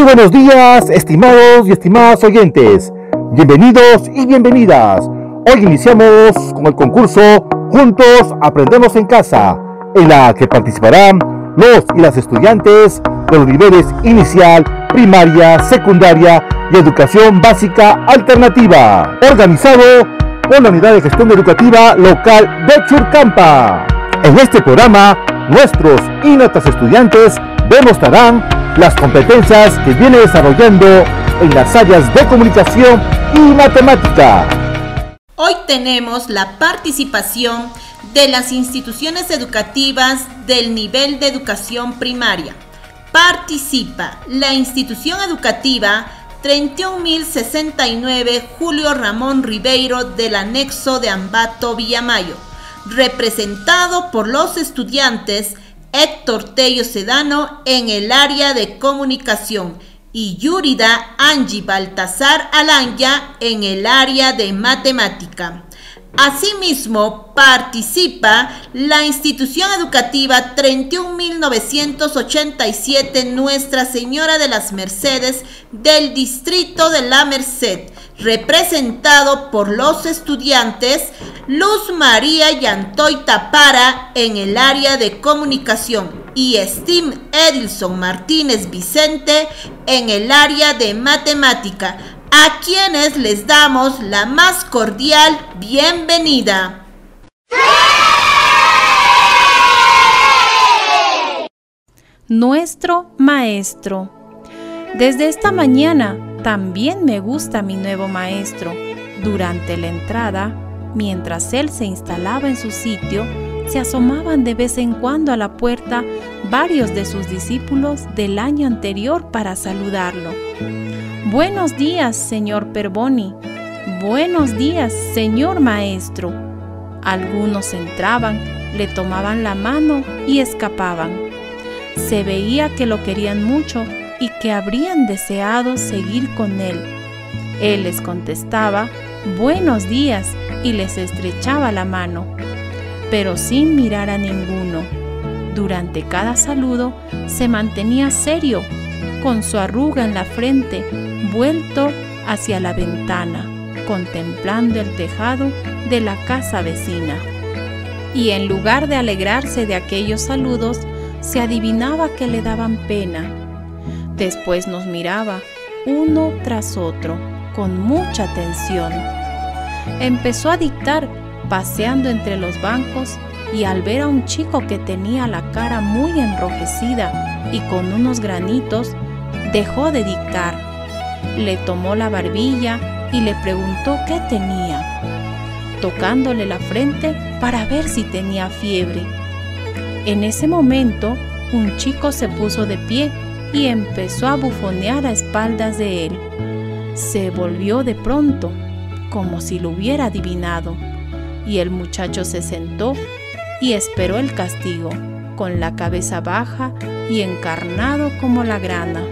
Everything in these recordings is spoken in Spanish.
buenos días, estimados y estimadas oyentes. Bienvenidos y bienvenidas. Hoy iniciamos con el concurso Juntos Aprendemos en Casa, en la que participarán los y las estudiantes de los niveles inicial, primaria, secundaria y educación básica alternativa, organizado por la Unidad de Gestión Educativa Local de Churcampa. En este programa, nuestros y nuestras estudiantes demostrarán las competencias que viene desarrollando en las áreas de comunicación y matemática. Hoy tenemos la participación de las instituciones educativas del nivel de educación primaria. Participa la institución educativa 31.069 Julio Ramón Ribeiro del anexo de Ambato, Villamayo, representado por los estudiantes Héctor Tello Sedano en el área de comunicación y Yurida Angie Baltasar Alanya en el área de matemática. Asimismo, participa la institución educativa 31.987 Nuestra Señora de las Mercedes del distrito de La Merced, representado por los estudiantes Luz María Yantoy Tapara en el área de comunicación y Steam Edilson Martínez Vicente en el área de matemática, a quienes les damos la más cordial bienvenida. Nuestro maestro. Desde esta mañana también me gusta mi nuevo maestro. Durante la entrada, mientras él se instalaba en su sitio, se asomaban de vez en cuando a la puerta varios de sus discípulos del año anterior para saludarlo. Buenos días, señor Perboni. Buenos días, señor maestro. Algunos entraban, le tomaban la mano y escapaban. Se veía que lo querían mucho y que habrían deseado seguir con él. Él les contestaba, buenos días, y les estrechaba la mano, pero sin mirar a ninguno. Durante cada saludo se mantenía serio, con su arruga en la frente, vuelto hacia la ventana, contemplando el tejado de la casa vecina. Y en lugar de alegrarse de aquellos saludos, se adivinaba que le daban pena. Después nos miraba, uno tras otro, con mucha atención. Empezó a dictar, paseando entre los bancos, y al ver a un chico que tenía la cara muy enrojecida y con unos granitos, dejó de dictar. Le tomó la barbilla y le preguntó qué tenía, tocándole la frente para ver si tenía fiebre. En ese momento, un chico se puso de pie y empezó a bufonear a espaldas de él. Se volvió de pronto, como si lo hubiera adivinado, y el muchacho se sentó y esperó el castigo, con la cabeza baja y encarnado como la grana.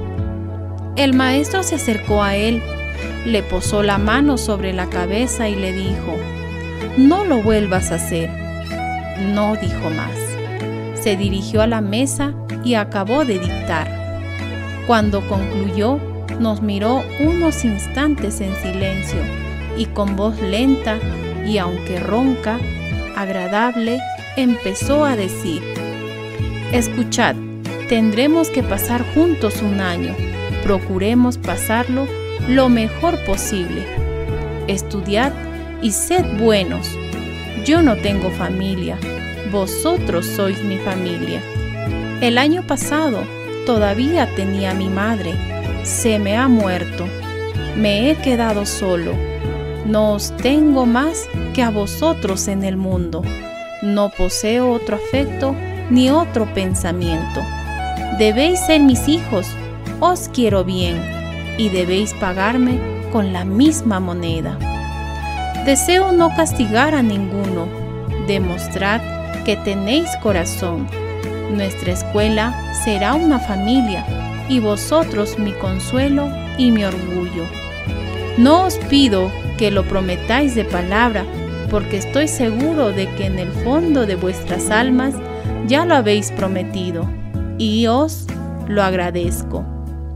El maestro se acercó a él, le posó la mano sobre la cabeza y le dijo, no lo vuelvas a hacer. No dijo más. Se dirigió a la mesa y acabó de dictar. Cuando concluyó, nos miró unos instantes en silencio y con voz lenta y aunque ronca, agradable, empezó a decir, escuchad, tendremos que pasar juntos un año, procuremos pasarlo lo mejor posible. Estudiad y sed buenos. Yo no tengo familia, vosotros sois mi familia. El año pasado todavía tenía a mi madre, se me ha muerto, me he quedado solo. No os tengo más que a vosotros en el mundo. No poseo otro afecto ni otro pensamiento. Debéis ser mis hijos, os quiero bien, y debéis pagarme con la misma moneda. Deseo no castigar a ninguno. Demostrad que tenéis corazón. Nuestra escuela será una familia, y vosotros mi consuelo y mi orgullo. No os pido que lo prometáis de palabra, porque estoy seguro de que en el fondo de vuestras almas ya lo habéis prometido, y os lo agradezco.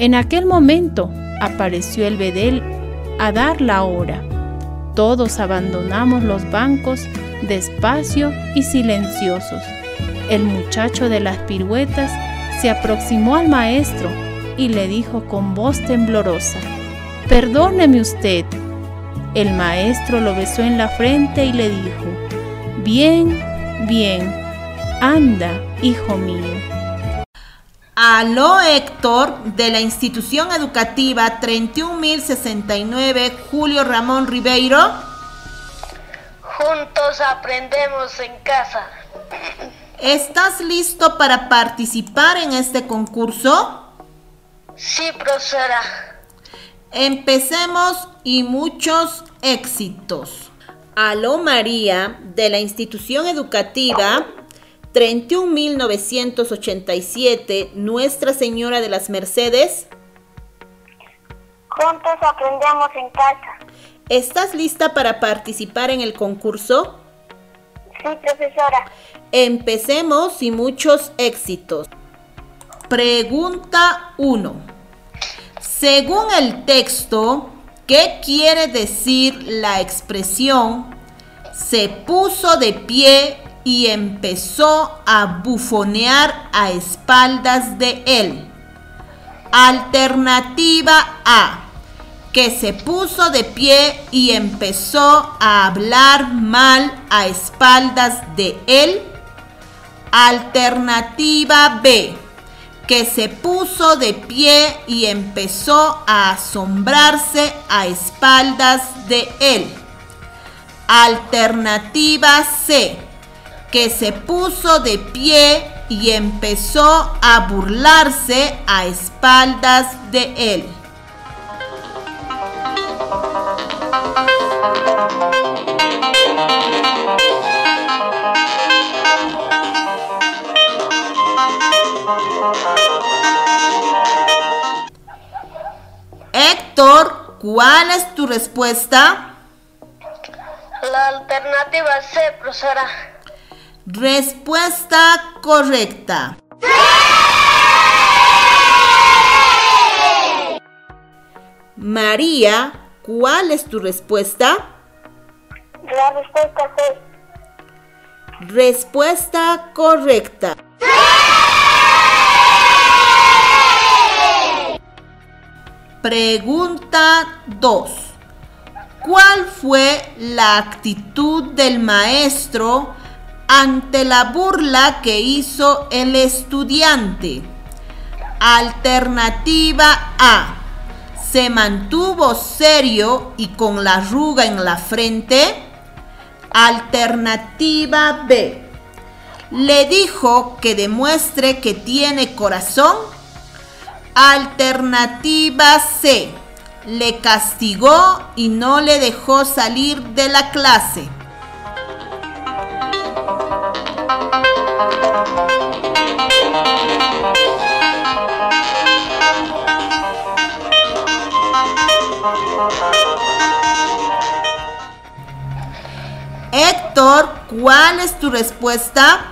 En aquel momento apareció el bedel a dar la hora. Todos abandonamos los bancos despacio y silenciosos. El muchacho de las piruetas se aproximó al maestro y le dijo con voz temblorosa: «Perdóneme usted». El maestro lo besó en la frente y le dijo: «Bien, bien, anda, hijo mío». Aló, Héctor, de la institución educativa 31.069 Julio Ramón Ribeiro. Juntos aprendemos en casa. ¿Estás listo para participar en este concurso? Sí, profesora. Empecemos y muchos éxitos. Aló, María, de la institución educativa 31.987 Nuestra Señora de las Mercedes. Juntos aprendemos en casa. ¿Estás lista para participar en el concurso? Sí, profesora. Empecemos y muchos éxitos. Pregunta 1. Según el texto, ¿qué quiere decir la expresión "se puso de pie y empezó a bufonear a espaldas de él"? Alternativa A, que se puso de pie y empezó a hablar mal a espaldas de él. Alternativa B, que se puso de pie y empezó a asombrarse a espaldas de él. Alternativa C, que se puso de pie y empezó a burlarse a espaldas de él. Héctor, ¿cuál es tu respuesta? La alternativa C, profesora. Respuesta correcta. María, ¿cuál es tu respuesta? La respuesta C. Respuesta correcta. Pregunta 2. ¿Cuál fue la actitud del maestro ante la burla que hizo el estudiante? Alternativa A, se mantuvo serio y con la arruga en la frente. Alternativa B, le dijo que demuestre que tiene corazón. Alternativa C, le castigó y no le dejó salir de la clase. Héctor, ¿cuál es tu respuesta?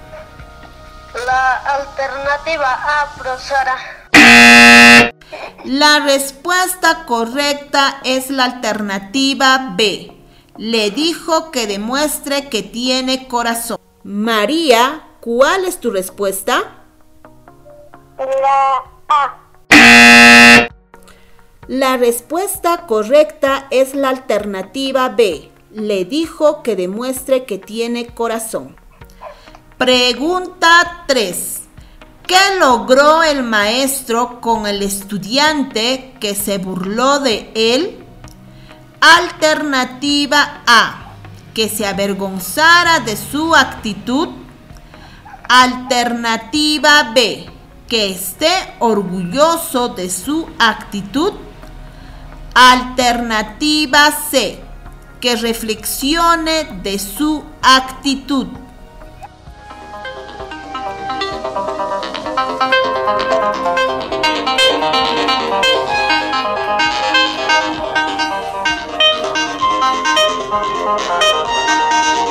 La alternativa A, profesora. La respuesta correcta es la alternativa B. Le dijo que demuestre que tiene corazón. María, ¿cuál es tu respuesta? La A. La respuesta correcta es la alternativa B. Le dijo que demuestre que tiene corazón. Pregunta 3. ¿Qué logró el maestro con el estudiante que se burló de él? Alternativa A, que se avergonzara de su actitud. Alternativa B, que esté orgulloso de su actitud. Alternativa C, que reflexione de su actitud.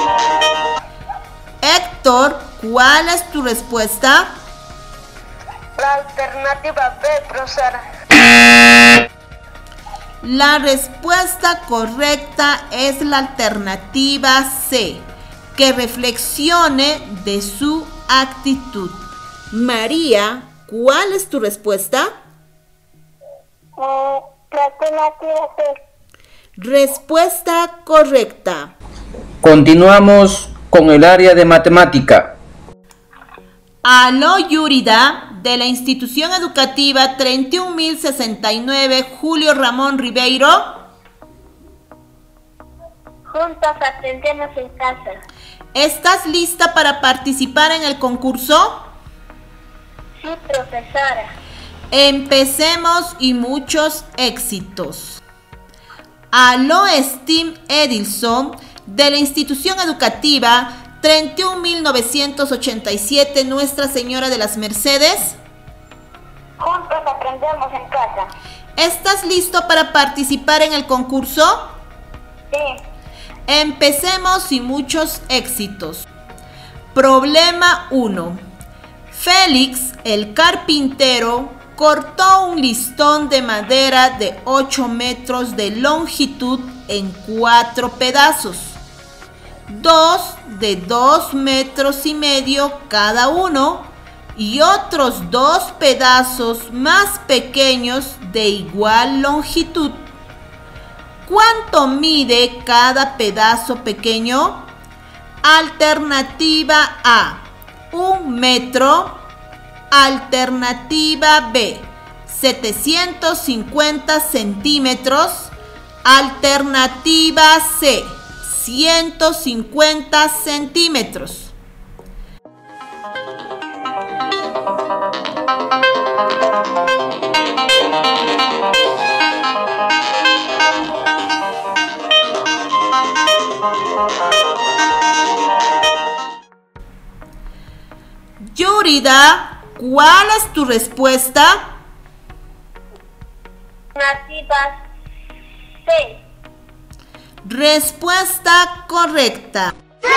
Héctor, ¿cuál es tu respuesta? La alternativa B, profesora. La respuesta correcta es la alternativa C. Que reflexione de su actitud. María, ¿cuál es tu respuesta? La alternativa C. Respuesta correcta. Continuamos con el área de matemática. Aló Yurida, de la institución educativa 31.069 Julio Ramón Ribeiro. Juntos aprendemos en casa. ¿Estás lista para participar en el concurso? Sí, profesora. Empecemos y muchos éxitos. Aló Steam Edilson, de la institución educativa 31.987 Nuestra Señora de las Mercedes. Juntos aprendemos en casa. ¿Estás listo para participar en el concurso? Sí. Empecemos y muchos éxitos. Problema 1. Félix, el carpintero, cortó un listón de madera de 8 metros de longitud en 4 pedazos. 2 de 2 metros y medio cada uno y otros 2 pedazos más pequeños de igual longitud. ¿Cuánto mide cada pedazo pequeño? Alternativa A, 1 metro. Alternativa B, 750 centímetros. Alternativa C, 150 centímetros. Yurida, ¿cuál es tu respuesta? Alternativa C. Respuesta correcta.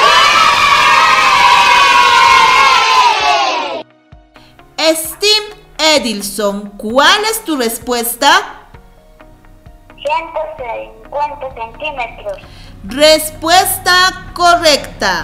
Steam Edilson, ¿cuál es tu respuesta? 150 centímetros. Respuesta correcta.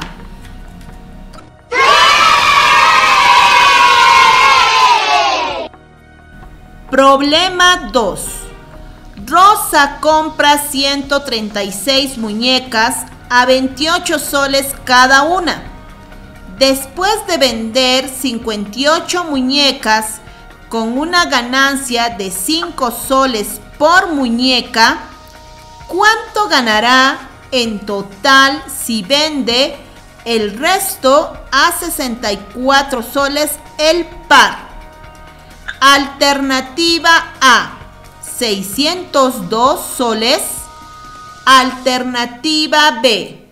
Problema 2. Rosa compra 136 muñecas a 28 soles cada una. Después de vender 58 muñecas con una ganancia de 5 soles por muñeca, ¿cuánto ganará en total si vende el resto a 64 soles el par? Alternativa A, 602 soles. Alternativa B,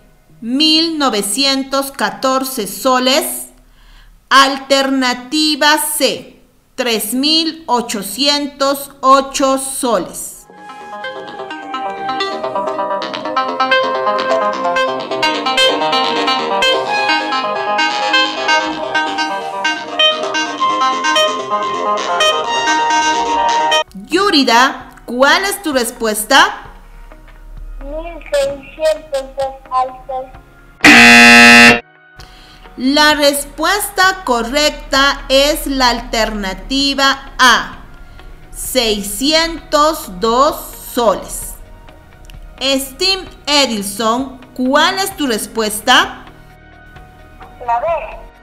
1914 soles. Alternativa C, 3808 soles. Yurida, ¿cuál es tu respuesta? 1602 altos. La respuesta correcta es la alternativa A, 602 soles. Steam Edilson, ¿cuál es tu respuesta? La B.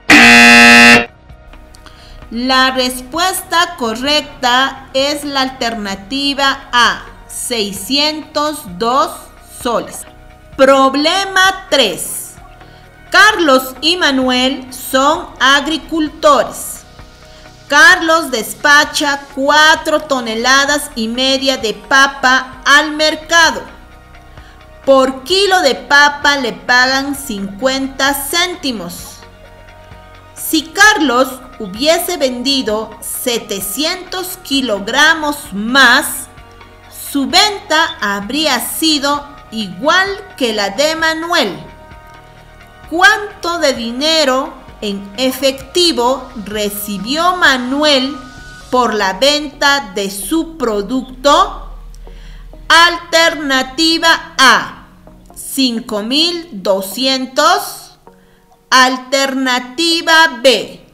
La respuesta correcta es la alternativa A, 602 soles. Problema 3. Carlos y Manuel son agricultores. Carlos despacha 4,5 toneladas de papa al mercado. Por kilo de papa le pagan 50 céntimos. Si Carlos hubiese vendido 700 kilogramos más, su venta habría sido igual que la de Manuel. ¿Cuánto de dinero en efectivo recibió Manuel por la venta de su producto? Alternativa A, 5.200. Alternativa B,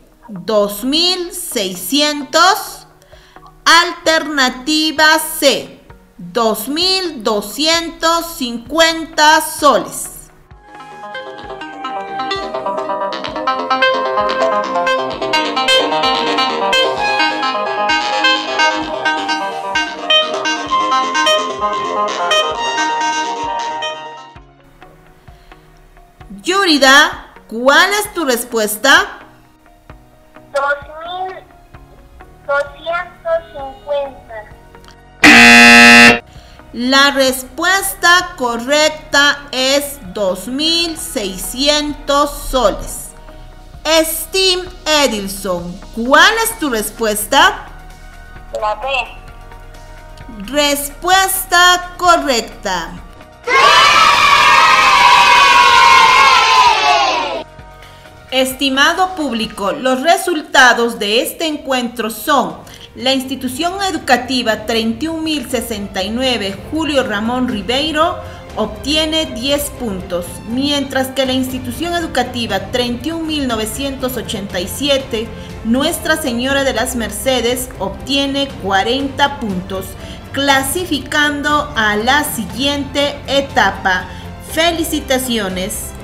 2.600. Alternativa C, 2.250 soles. Yurida, ¿cuál es tu respuesta? 2.250. La respuesta correcta es 2.600 soles. Steam Edilson, ¿cuál es tu respuesta? La B. Respuesta correcta. Estimado público, los resultados de este encuentro son: la institución educativa 31.069 Julio Ramón Ribeiro obtiene 10 puntos, mientras que la institución educativa 31.987 Nuestra Señora de las Mercedes obtiene 40 puntos, clasificando a la siguiente etapa. ¡Felicitaciones!